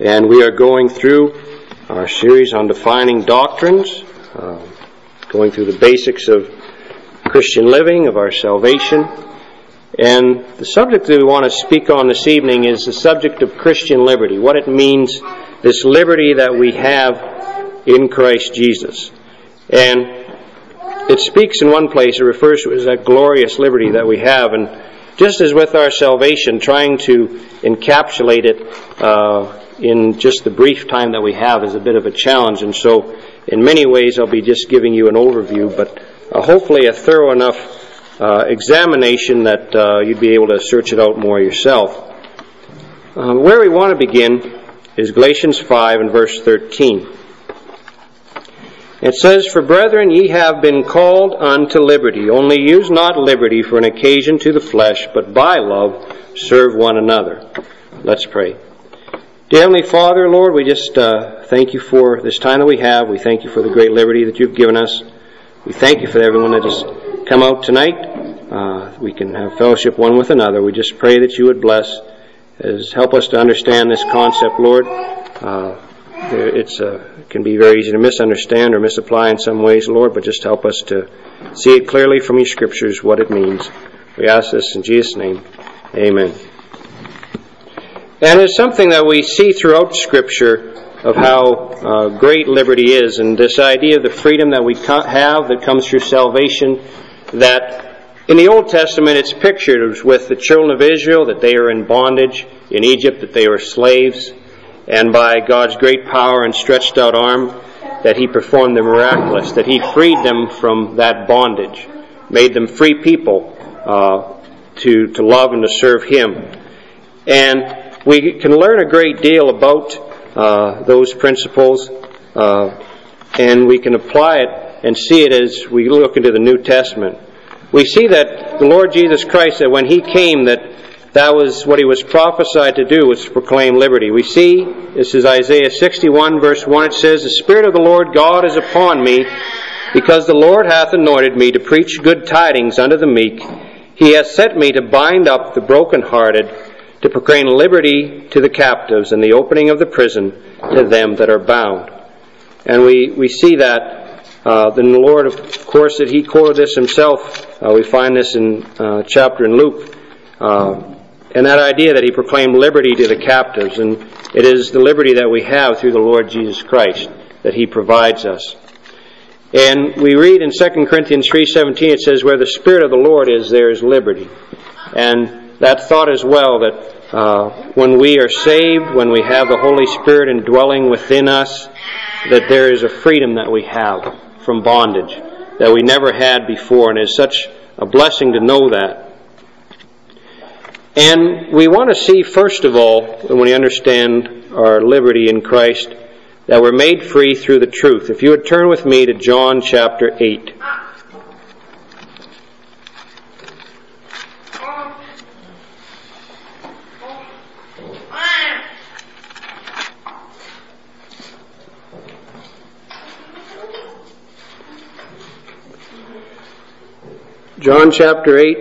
And we are going through our series on defining doctrines, going through the basics of Christian living, of our salvation. And the subject that we want to speak on this evening is the subject of Christian liberty, what it means, this liberty that we have in Christ Jesus. And it speaks in one place, it refers to it as that glorious liberty that we have. And just as with our salvation, trying to encapsulate it in just the brief time that we have is a bit of a challenge. And so in many ways I'll be just giving you an overview, but hopefully a thorough enough examination that you'd be able to search it out more yourself. Where we want to begin is Galatians 5 and verse 13. It says, "For brethren, ye have been called unto liberty. Only use not liberty for an occasion to the flesh, but by love serve one another." Let's pray. Dear Heavenly Father, Lord, we just thank you for this time that we have. We thank you for the great liberty that you've given us. We thank you for everyone that has come out tonight. We can have fellowship one with another. We just pray that you would bless, help us to understand this concept, Lord. It can be very easy to misunderstand or misapply in some ways, Lord, but just help us to see it clearly from your scriptures what it means. We ask this in Jesus' name. Amen. And it's something that we see throughout Scripture of how great liberty is, and this idea of the freedom that we have that comes through salvation, that in the Old Testament it's pictured with the children of Israel, that they are in bondage in Egypt, that they were slaves, and by God's great power and stretched out arm, that He performed the miraculous, that He freed them from that bondage, made them free people to love and to serve Him. And we can learn a great deal about those principles, and we can apply it and see it as we look into the New Testament. We see that the Lord Jesus Christ, that when He came, that was what He was prophesied to do, was to proclaim liberty. We see, this is Isaiah 61 verse 1, it says, "The Spirit of the Lord God is upon me, because the Lord hath anointed me to preach good tidings unto the meek. He hath sent me to bind up the brokenhearted, to proclaim liberty to the captives, and the opening of the prison to them that are bound." And we see that then the Lord, of course, that He quoted this Himself. We find this in chapter in Luke. And that idea that He proclaimed liberty to the captives. And it is the liberty that we have through the Lord Jesus Christ that He provides us. And we read in 2 Corinthians 3:17, it says, "Where the Spirit of the Lord is, there is liberty." And that thought as well, that when we are saved, when we have the Holy Spirit indwelling within us, that there is a freedom that we have from bondage that we never had before, and it's such a blessing to know that. And we want to see, first of all, when we understand our liberty in Christ, that we're made free through the truth. If you would turn with me to John chapter 8. John chapter 8,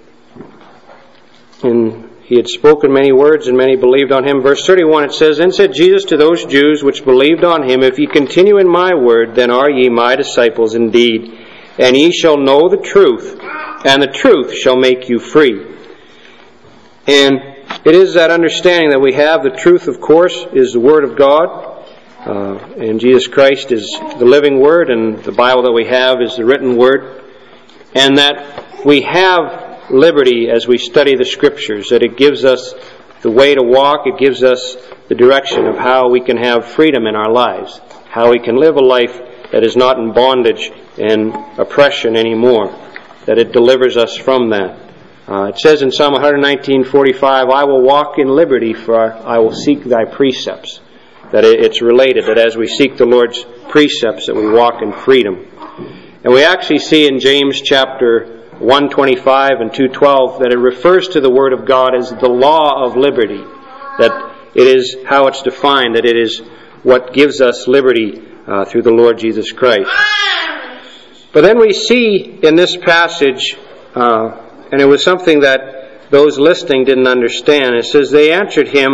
and He had spoken many words, and many believed on Him. Verse 31, it says, "Then said Jesus to those Jews which believed on Him, If ye continue in my word, then are ye my disciples indeed, and ye shall know the truth, and the truth shall make you free." And it is that understanding that we have. The truth, of course, is the Word of God, and Jesus Christ is the living Word, and the Bible that we have is the written Word. And that we have liberty as we study the Scriptures, that it gives us the way to walk, it gives us the direction of how we can have freedom in our lives, how we can live a life that is not in bondage and oppression anymore, that it delivers us from that. It says in Psalm 119:45, "I will walk in liberty, for I will seek thy precepts." That it's related, that as we seek the Lord's precepts, that we walk in freedom. And we actually see in James chapter 1:25 and 2:12 that it refers to the Word of God as the law of liberty. That it is how it's defined, that it is what gives us liberty through the Lord Jesus Christ. But then we see in this passage, and it was something that those listening didn't understand, it says, "They answered him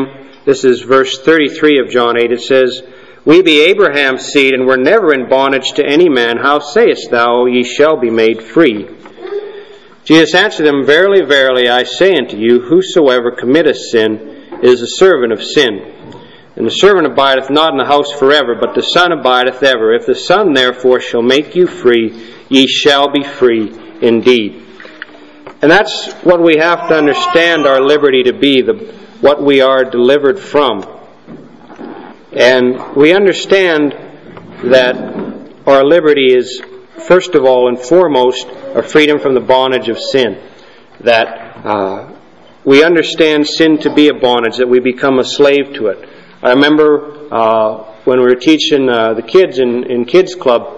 This is verse 33 of John 8. It says, "We be Abraham's seed, and were never in bondage to any man. How sayest thou, ye shall be made free?" Jesus answered them, "Verily, verily, I say unto you, whosoever committeth sin is a servant of sin. And the servant abideth not in the house forever, but the Son abideth ever. If the Son therefore shall make you free, ye shall be free indeed." And that's what we have to understand our liberty to be, what we are delivered from. And we understand that our liberty is, first of all and foremost, our freedom from the bondage of sin. That we understand sin to be a bondage, that we become a slave to it. I remember when we were teaching the kids in Kids Club,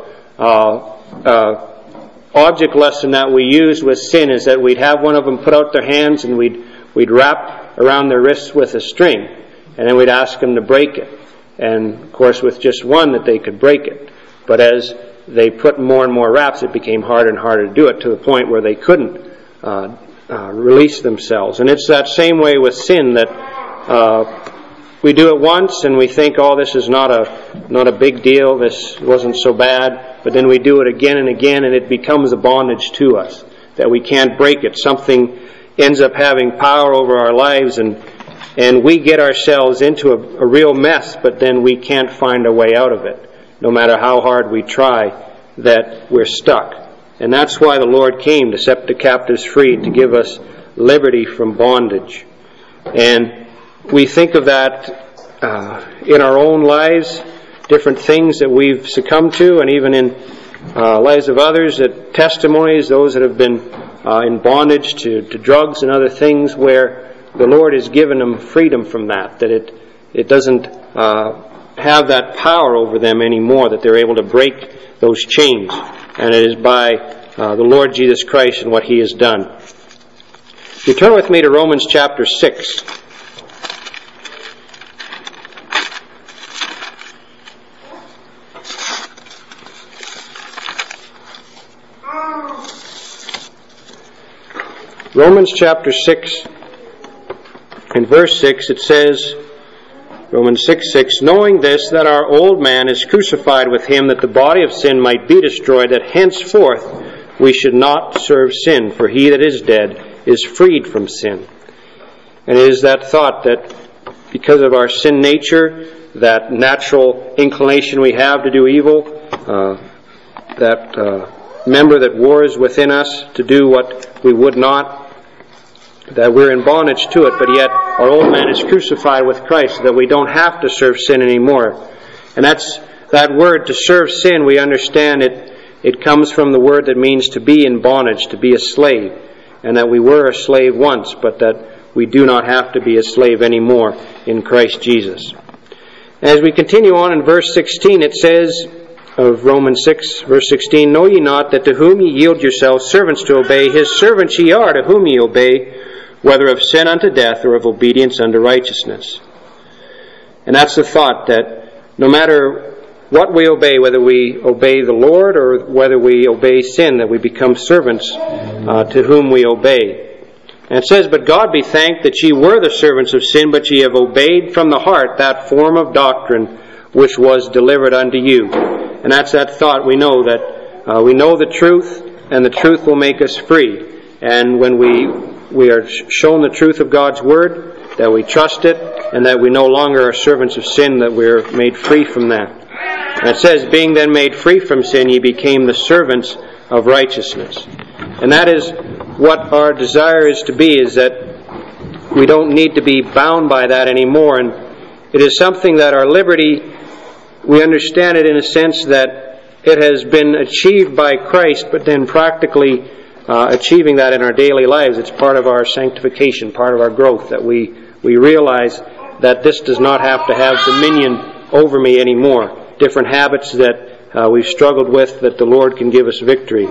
object lesson that we used with sin is that we'd have one of them put out their hands and we'd wrap around their wrists with a string, and then we'd ask them to break it. And of course with just one that they could break it. But as they put more and more wraps, it became harder and harder to do it, to the point where they couldn't release themselves. And it's that same way with sin, that we do it once and we think, oh, this is not a big deal, this wasn't so bad. But then we do it again and again, and it becomes a bondage to us, that we can't break it. Something ends up having power over our lives, and we get ourselves into a real mess, but then we can't find a way out of it. No matter how hard we try, that we're stuck. And that's why the Lord came, to set the captives free, to give us liberty from bondage. And we think of that in our own lives, different things that we've succumbed to, and even in lives of others, that testimonies, those that have been in bondage to drugs and other things, where the Lord has given them freedom from that it doesn't have that power over them anymore, that they're able to break those chains. And it is by the Lord Jesus Christ and what He has done. If you turn with me to Romans chapter 6. Romans chapter 6 and verse 6, it says, Romans 6:6, "Knowing this, that our old man is crucified with Him, that the body of sin might be destroyed, that henceforth we should not serve sin, for he that is dead is freed from sin." And it is that thought that because of our sin nature, that natural inclination we have to do evil, that member that wars within us to do what we would not, that we're in bondage to it, but yet our old man is crucified with Christ, so that we don't have to serve sin anymore. And that's that word, to serve sin, we understand it comes from the word that means to be in bondage, to be a slave, and that we were a slave once, but that we do not have to be a slave anymore in Christ Jesus. As we continue on in verse 16, it says of Romans 6, verse 16, "Know ye not that to whom ye yield yourselves servants to obey, His servants ye are to whom ye obey, whether of sin unto death or of obedience unto righteousness." And that's the thought, that no matter what we obey, whether we obey the Lord or whether we obey sin, that we become servants to whom we obey. And it says, "But God be thanked that ye were the servants of sin, but ye have obeyed from the heart that form of doctrine which was delivered unto you." And that's that thought. We know that we know the truth, and the truth will make us free. And when we are shown the truth of God's Word, that we trust it, and that we no longer are servants of sin, that we're made free from that. And it says, "Being then made free from sin, ye became the servants of righteousness." And that is what our desire is to be, is that we don't need to be bound by that anymore. And it is something that our liberty, we understand it in a sense that it has been achieved by Christ, but then practically achieving that in our daily lives, it's part of our sanctification, part of our growth, that we realize that this does not have to have dominion over me anymore. Different habits that we've struggled with, that the Lord can give us victory.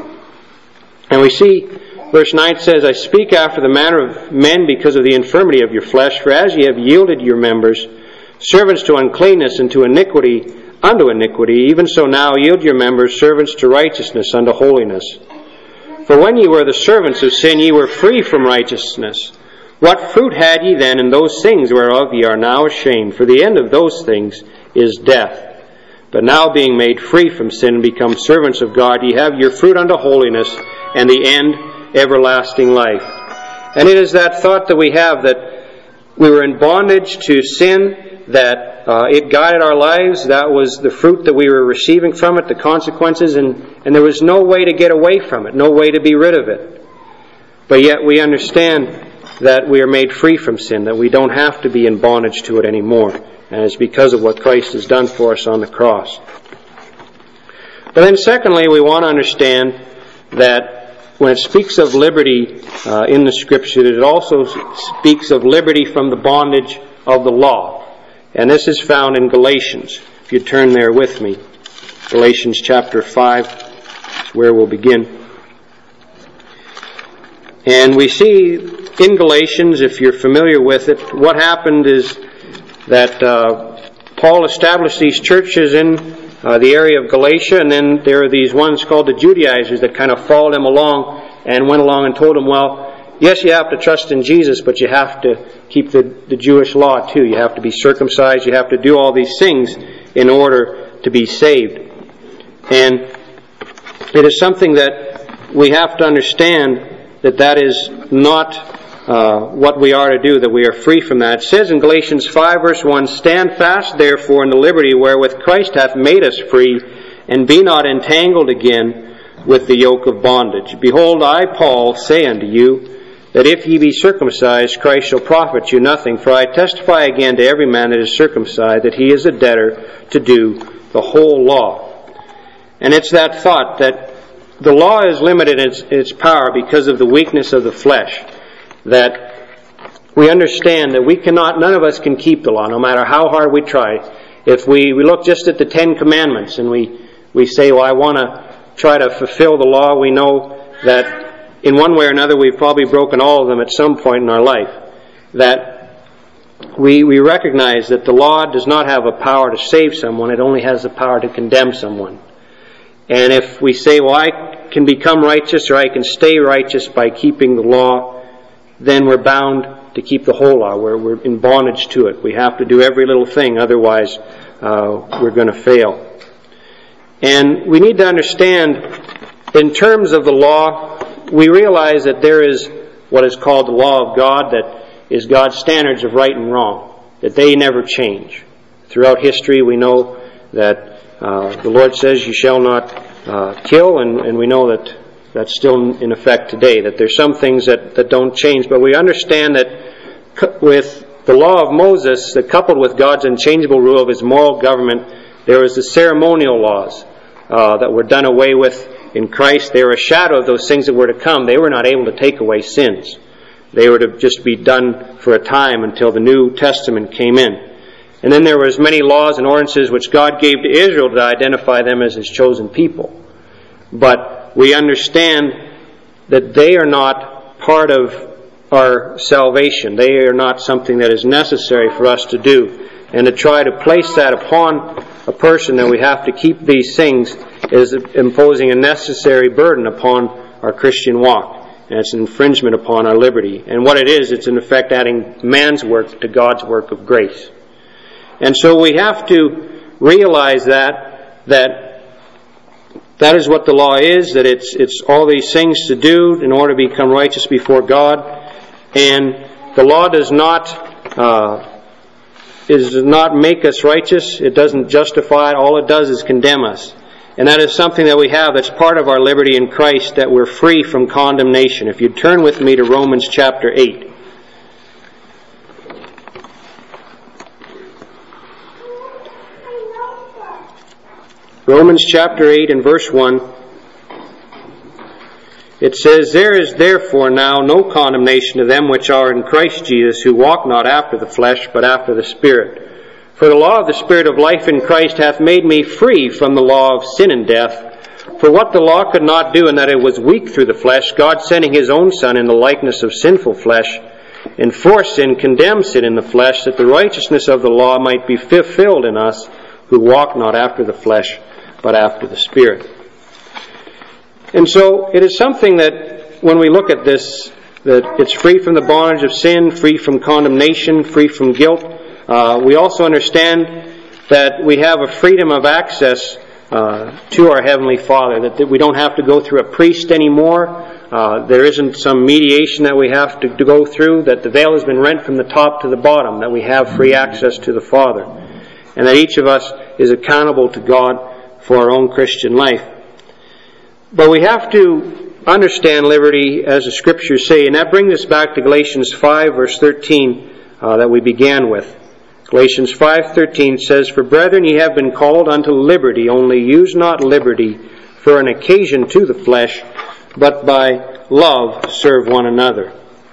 And we see, verse 9 says, "I speak after the manner of men because of the infirmity of your flesh, for as ye have yielded your members servants to uncleanness and to iniquity unto iniquity, even so now yield your members servants to righteousness unto holiness. For when ye were the servants of sin, ye were free from righteousness. What fruit had ye then in those things whereof ye are now ashamed? For the end of those things is death. But now being made free from sin and become servants of God, ye have your fruit unto holiness, and the end everlasting life. And it is that thought that we have, that we were in bondage to sin, that it guided our lives. That was the fruit that we were receiving from it, the consequences, and there was no way to get away from it, no way to be rid of it. But yet we understand that we are made free from sin, that we don't have to be in bondage to it anymore. And it's because of what Christ has done for us on the cross. But then secondly, we want to understand that when it speaks of liberty in the Scripture, it also speaks of liberty from the bondage of the law. And this is found in Galatians. If you turn there with me. Galatians chapter 5 is where we'll begin. And we see in Galatians, if you're familiar with it, what happened is that Paul established these churches in the area of Galatia, and then there are these ones called the Judaizers that kind of followed him along and went along and told him, well, yes, you have to trust in Jesus, but you have to keep the Jewish law too. You have to be circumcised. You have to do all these things in order to be saved. And it is something that we have to understand, that is not what we are to do, that we are free from that. It says in Galatians 5 verse 1, Stand fast therefore in the liberty wherewith Christ hath made us free, and be not entangled again with the yoke of bondage. Behold, I, Paul, say unto you, that if ye be circumcised, Christ shall profit you nothing. For I testify again to every man that is circumcised, that he is a debtor to do the whole law. And it's that thought that the law is limited in its power because of the weakness of the flesh. That we understand that we cannot, none of us can keep the law, no matter how hard we try. If we look just at the 10 Commandments and we say, well, I want to try to fulfill the law, we know that in one way or another we've probably broken all of them at some point in our life. That we recognize that the law does not have a power to save someone, it only has the power to condemn someone. And if we say, well, I can become righteous or I can stay righteous by keeping the law, then we're bound to keep the whole law. We're in bondage to it. We have to do every little thing, otherwise we're going to fail. And we need to understand, in terms of the law, we realize that there is what is called the law of God, that is God's standards of right and wrong, that they never change. Throughout history we know that the Lord says you shall not kill, and we know that that's still in effect today, that there's some things that don't change. But we understand that with the law of Moses, that coupled with God's unchangeable rule of His moral government, there was the ceremonial laws that were done away with in Christ. They were a shadow of those things that were to come. They were not able to take away sins. They were to just be done for a time until the New Testament came in. And then there was many laws and ordinances which God gave to Israel to identify them as His chosen people. But we understand that they are not part of our salvation. They are not something that is necessary for us to do. And to try to place that upon a person that we have to keep these things is imposing a necessary burden upon our Christian walk. And it's an infringement upon our liberty. And what it is, it's in effect adding man's work to God's work of grace. And so we have to realize that is what the law is, that it's all these things to do in order to become righteous before God. And the law does not make us righteous. It doesn't justify it. All it does is condemn us. And that is something that we have that's part of our liberty in Christ, that we're free from condemnation. If you'd turn with me to Romans chapter 8. Romans chapter 8 and verse 1. It says, There is therefore now no condemnation to them which are in Christ Jesus, who walk not after the flesh, but after the Spirit. For the law of the Spirit of life in Christ hath made me free from the law of sin and death. For what the law could not do, in that it was weak through the flesh, God sending His own Son in the likeness of sinful flesh, and for sin condemned sin in the flesh, that the righteousness of the law might be fulfilled in us, who walk not after the flesh, but after the Spirit. And so it is something that when we look at this, that it's free from the bondage of sin, free from condemnation, free from guilt. We also understand that we have a freedom of access to our Heavenly Father, that we don't have to go through a priest anymore. There isn't some mediation that we have to go through, that the veil has been rent from the top to the bottom, that we have free access to the Father, and that each of us is accountable to God for our own Christian life. But we have to understand liberty as the Scriptures say, and that brings us back to Galatians 5 verse 13 that we began with. Galatians 5:13 says, "For brethren, ye have been called unto liberty, only use not liberty for an occasion to the flesh, but by love serve one another."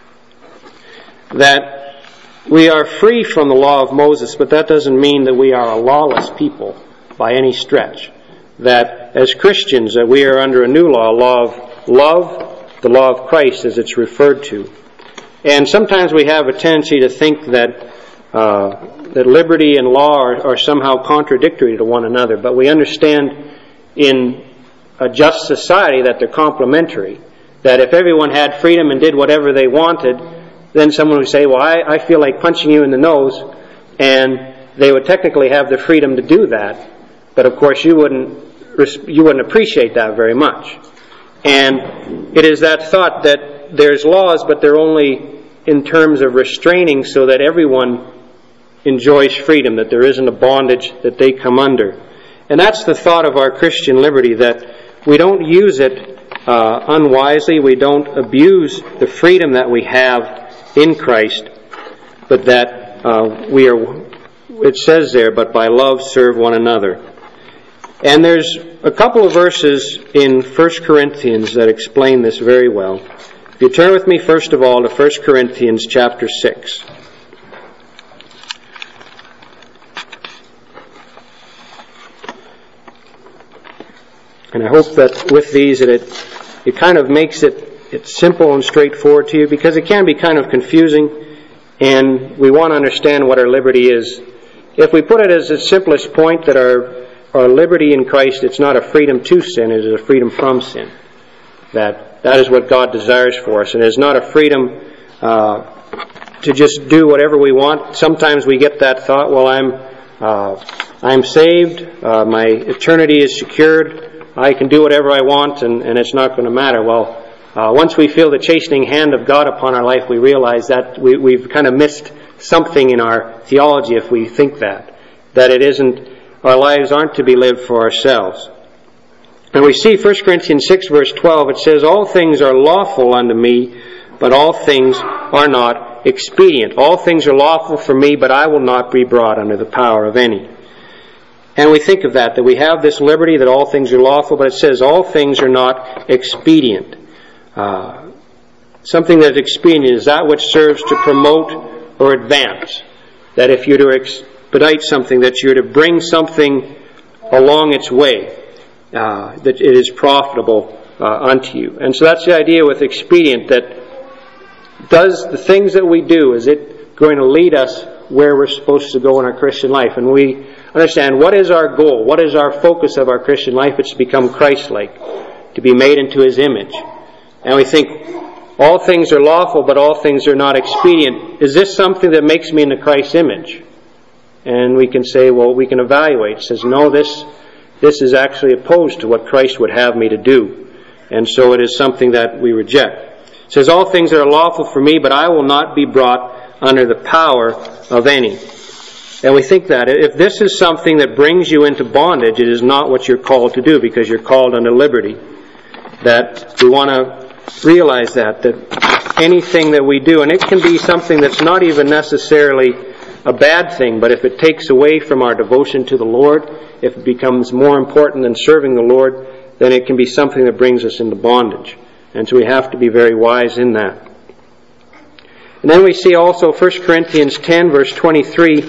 That we are free from the law of Moses, but that doesn't mean that we are a lawless people by any stretch. That as Christians, that we are under a new law, a law of love, the law of Christ as it's referred to. And sometimes we have a tendency to think that liberty and law are somehow contradictory to one another, but we understand in a just society that they're complementary. That if everyone had freedom and did whatever they wanted, then someone would say, well, I feel like punching you in the nose, and they would technically have the freedom to do that, but of course you wouldn't appreciate that very much. And it is that thought that there's laws, but they're only in terms of restraining so that everyone enjoys freedom, that there isn't a bondage that they come under. And that's the thought of our Christian liberty, that we don't use it unwisely, we don't abuse the freedom that we have in Christ, but that we are, it says there, but by love serve one another. And there's a couple of verses in 1 Corinthians that explain this very well. If you turn with me first of all to 1 Corinthians chapter 6. And I hope that with these that it kind of makes it simple and straightforward to you, because it can be kind of confusing, and we want to understand what our liberty is. If we put it as the simplest point, that our liberty in Christ, it's not a freedom to sin, it is a freedom from sin. That is what God desires for us, and it is not a freedom to just do whatever we want. Sometimes we get that thought, well, I'm saved, my eternity is secured, I can do whatever I want, and it's not going to matter. Well, once we feel the chastening hand of God upon our life, we realize that we've kind of missed something in our theology if we think that it isn't, our lives aren't to be lived for ourselves. And we see 1 Corinthians 6 verse 12, it says, "All things are lawful unto me, but all things are not expedient. All things are lawful for me, but I will not be brought under the power of any." And we think of that we have this liberty, that all things are lawful, but it says all things are not expedient. Something that's expedient is that which serves to promote or advance. That if you're to expedite something, that you're to bring something along its way, that it is profitable unto you. And so that's the idea with expedient, that does the things that we do, is it going to lead us where we're supposed to go in our Christian life? And we understand, what is our goal? What is our focus of our Christian life? It's to become Christ-like, to be made into His image. And we think, all things are lawful, but all things are not expedient. Is this something that makes me into Christ's image? And we can say, well, we can evaluate. It says, no, this is actually opposed to what Christ would have me to do. And so it is something that we reject. It says, all things are lawful for me, but I will not be brought under the power of any. And we think that if this is something that brings you into bondage, it is not what you're called to do, because you're called unto liberty. That we want to realize that anything that we do, and it can be something that's not even necessarily a bad thing, but if it takes away from our devotion to the Lord, if it becomes more important than serving the Lord, then it can be something that brings us into bondage. And so we have to be very wise in that. And then we see also 1 Corinthians 10 verse 23.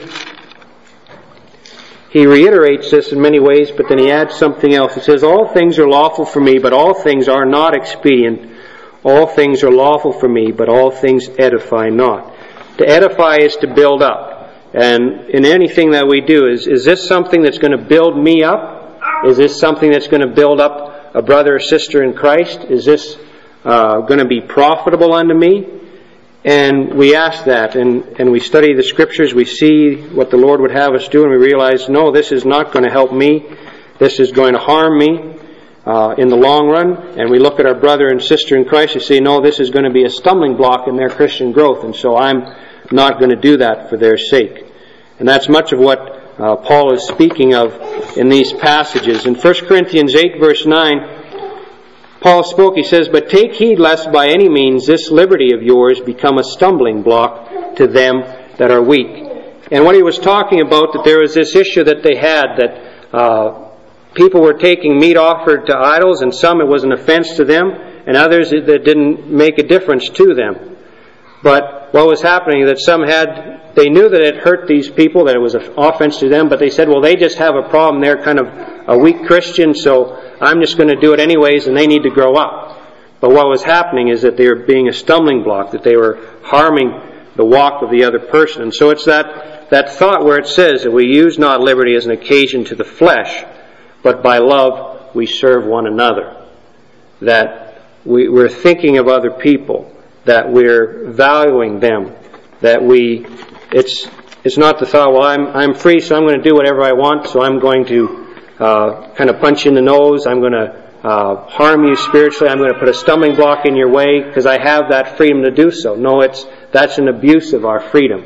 He reiterates this in many ways, but then he adds something else. It says, all things are lawful for me, but all things are not expedient. All things are lawful for me, but all things edify not. To edify is to build up. And in anything that we do, is this something that's going to build me up? Is this something that's going to build up a brother or sister in Christ? Is this going to be profitable unto me? And we ask that, and we study the Scriptures, we see what the Lord would have us do, and we realize, no, this is not going to help me. This is going to harm me in the long run. And we look at our brother and sister in Christ and say, no, this is going to be a stumbling block in their Christian growth, and so I'm not going to do that for their sake. And that's much of what Paul is speaking of in these passages. In 1 Corinthians 8, verse 9, Paul spoke, he says, "But take heed lest by any means this liberty of yours become a stumbling block to them that are weak." And what he was talking about, that there was this issue that they had, that people were taking meat offered to idols, and some it was an offense to them, and others that didn't make a difference to them. But what was happening is that they knew that it hurt these people, that it was an offense to them, but they said, well, they just have a problem. They're kind of a weak Christian, so I'm just going to do it anyways, and they need to grow up. But what was happening is that they were being a stumbling block, that they were harming the walk of the other person. And so it's that thought where it says that we use not liberty as an occasion to the flesh, but by love we serve one another. That we're thinking of other people, that we're valuing them, that it's not the thought, well, I'm free, so I'm going to do whatever I want, so I'm going to kind of punch you in the nose, I'm going to harm you spiritually, I'm going to put a stumbling block in your way because I have that freedom to do so. No, that's an abuse of our freedom.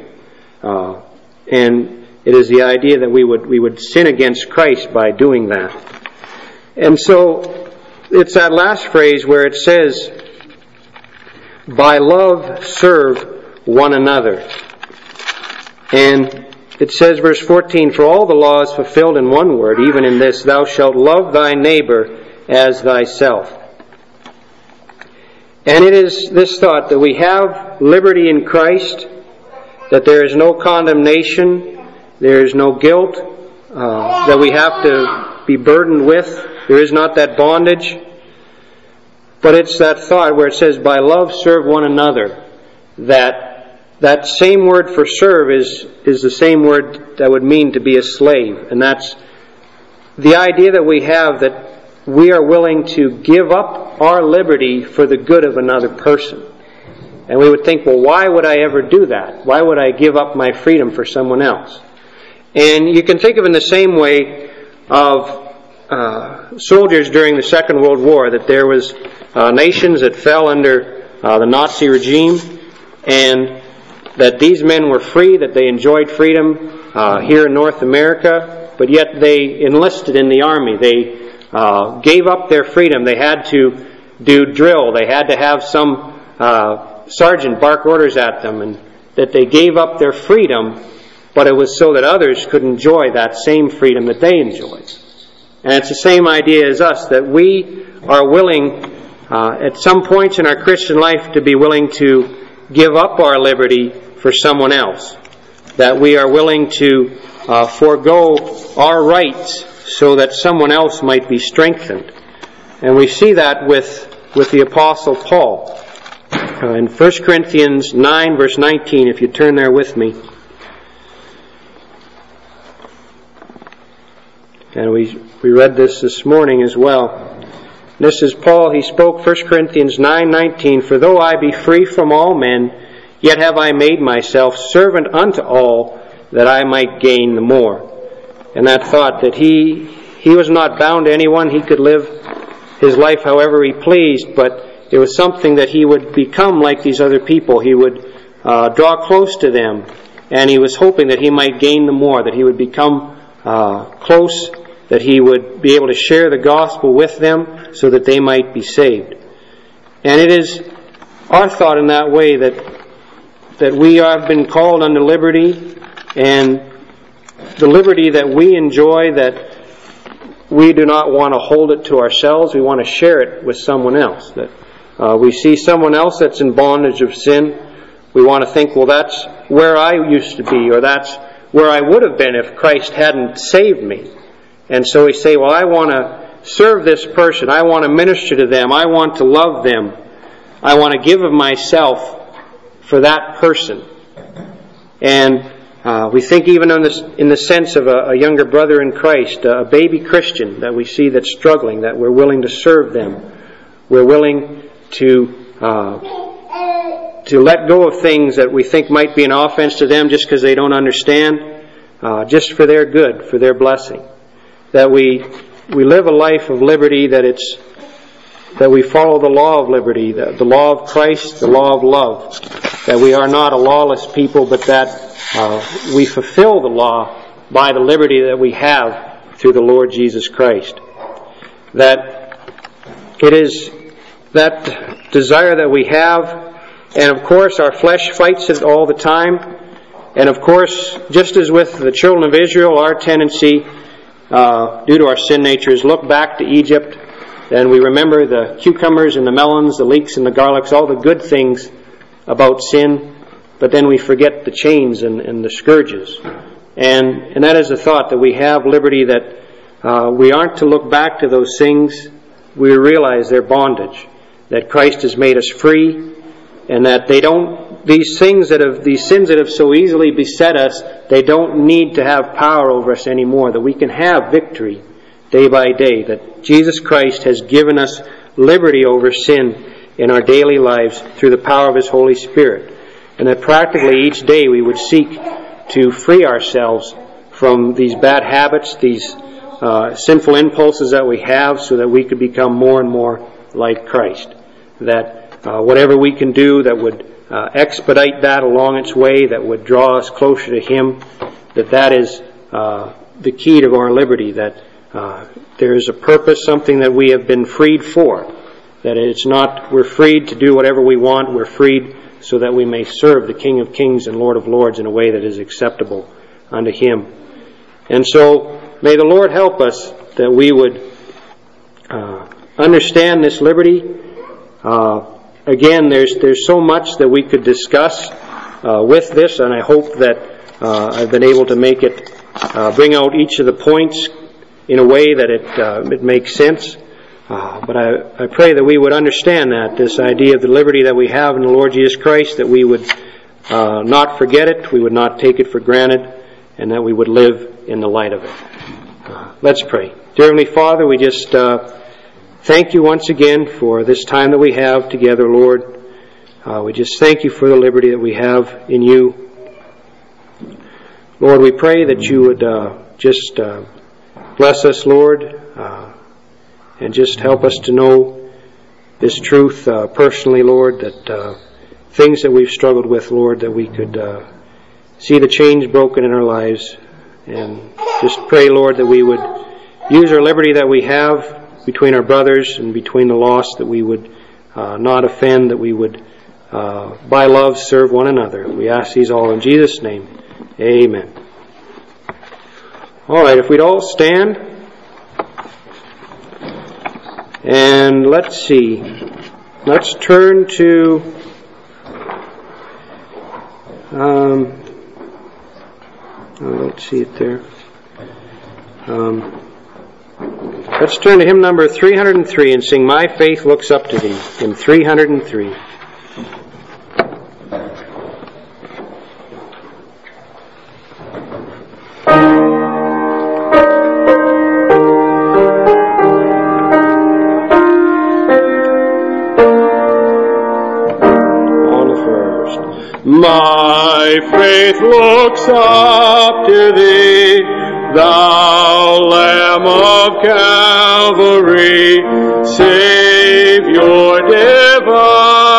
And it is the idea that we would sin against Christ by doing that. And so it's that last phrase where it says, by love serve one another. And it says, verse 14, "For all the law is fulfilled in one word, even in this, thou shalt love thy neighbor as thyself." And it is this thought that we have liberty in Christ, that there is no condemnation, there is no guilt that we have to be burdened with. There is not that bondage. But it's that thought where it says, by love serve one another. That same word for serve is the same word that would mean to be a slave. And that's the idea that we have, that we are willing to give up our liberty for the good of another person. And we would think, well, why would I ever do that? Why would I give up my freedom for someone else? And you can think of it in the same way of soldiers during the Second World War, that there was nations that fell under the Nazi regime, and that these men were free, that they enjoyed freedom here in North America, but yet they enlisted in the army. They gave up their freedom. They had to do drill. They had to have some sergeant bark orders at them, and that they gave up their freedom, but it was so that others could enjoy that same freedom that they enjoyed. And it's the same idea as us, that we are willing at some points in our Christian life to be willing to give up our liberty for someone else. That we are willing to forego our rights so that someone else might be strengthened. And we see that with the Apostle Paul. In 1 Corinthians 9, verse 19, if you turn there with me. And we read this morning as well. This is Paul, he spoke, 1 Corinthians 9:19, "For though I be free from all men, yet have I made myself servant unto all, that I might gain the more." And that thought that he was not bound to anyone, he could live his life however he pleased, but it was something that he would become like these other people. He would draw close to them, and he was hoping that he might gain the more, that he would become close, that he would be able to share the gospel with them so that they might be saved. And it is our thought in that way that we have been called unto liberty, and the liberty that we enjoy, that we do not want to hold it to ourselves, we want to share it with someone else. That we see someone else that's in bondage of sin, we want to think, well, that's where I used to be, or that's where I would have been if Christ hadn't saved me. And so we say, well, I want to serve this person, I want to minister to them, I want to love them, I want to give of myself for that person. And we think even in the sense of a younger brother in Christ, a baby Christian that we see that's struggling, that we're willing to serve them. We're willing to let go of things that we think might be an offense to them just because they don't understand, just for their good, for their blessing. That we live a life of liberty, that we follow the law of liberty, the law of Christ, the law of love. That we are not a lawless people, but that we fulfill the law by the liberty that we have through the Lord Jesus Christ. That it is that desire that we have, and of course our flesh fights it all the time. And of course, just as with the children of Israel, our tendency, due to our sin nature, is look back to Egypt, and we remember the cucumbers and the melons, the leeks and the garlics, all the good things about sin, but then we forget the chains and the scourges. And that is a thought, that we have liberty, that we aren't to look back to those things. We realize their bondage, that Christ has made us free, and that these sins that have so easily beset us, they don't need to have power over us anymore, that we can have victory day by day, that Jesus Christ has given us liberty over sin in our daily lives through the power of His Holy Spirit, and that practically each day we would seek to free ourselves from these bad habits, these sinful impulses that we have, so that we could become more and more like Christ. That whatever we can do that would expedite that along its way, that would draw us closer to Him, that is the key to our liberty, that there is a purpose, something that we have been freed for. That it's not, we're freed to do whatever we want, we're freed so that we may serve the King of Kings and Lord of Lords in a way that is acceptable unto Him. And so, may the Lord help us that we would understand this liberty. Again, there's so much that we could discuss with this, and I hope that I've been able to make it, bring out each of the points in a way that it makes sense. But I pray that we would understand that, this idea of the liberty that we have in the Lord Jesus Christ, that we would not forget it, we would not take it for granted, and that we would live in the light of it. Let's pray. Dear Heavenly Father, we just thank You once again for this time that we have together, Lord. We just thank You for the liberty that we have in You. Lord, we pray that You would just bless us, Lord, and just help us to know this truth personally, Lord, that things that we've struggled with, Lord, that we could see the change broken in our lives. And just pray, Lord, that we would use our liberty that we have between our brothers and between the lost, that we would not offend, that we would by love serve one another. We ask these all in Jesus' name. Amen. All right, if we'd all stand. And let's see. Let's turn to I don't see it there. Let's turn to hymn number 303 and sing "My Faith Looks Up to Thee," hymn 303. My faith looks up to Thee, Thou Lamb of Calvary, Savior divine.